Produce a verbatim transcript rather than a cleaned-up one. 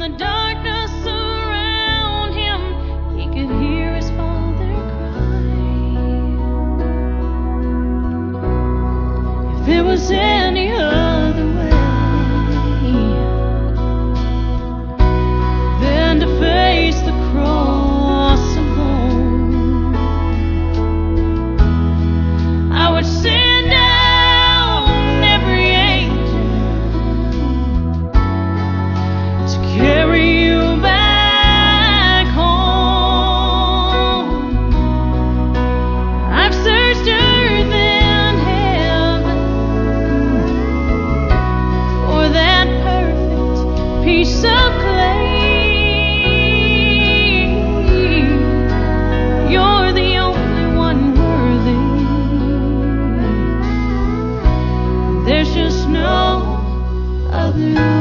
the darkness around him, he could hear his father cry. If it was any other way than to face the cross alone, I would send down every angel to carry you back home. I've searched earth and heaven for that perfect piece of clay. You're the only one worthy. There's just no other.